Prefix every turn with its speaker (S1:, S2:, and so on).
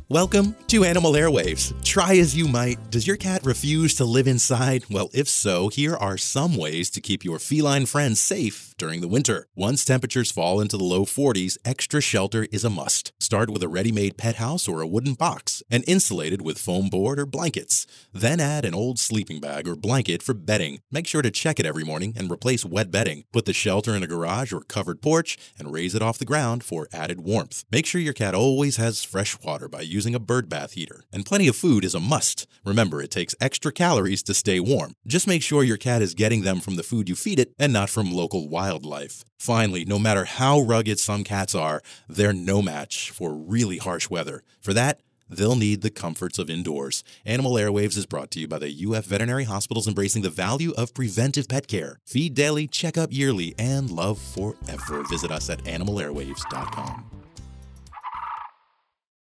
S1: Welcome to Animal Airwaves. Try as you might, does your cat refuse to live inside? Well, if so, here are some ways to keep your feline friends safe during the winter. Once temperatures fall into the low 40s, extra shelter is a must. Start with a ready-made pet house or a wooden box and insulate it with foam board or blankets. Then add an old sleeping bag or blanket for bedding. Make sure to check it every morning and replace wet bedding. Put the shelter in a garage or covered porch and raise it off the ground for added warmth. Make sure your cat always has fresh water by using a bird bath heater. And plenty of food is a must. Remember, it takes extra calories to stay warm. Just make sure your cat is getting them from the food you feed it and not from local wildlife. Finally, no matter how rugged some cats are, they're no match for really harsh weather. For that, they'll need the comforts of indoors. Animal Airwaves is brought to you by the UF Veterinary Hospitals, embracing the value of preventive pet care. Feed daily, check up yearly, and love forever. Visit us at animalairwaves.com.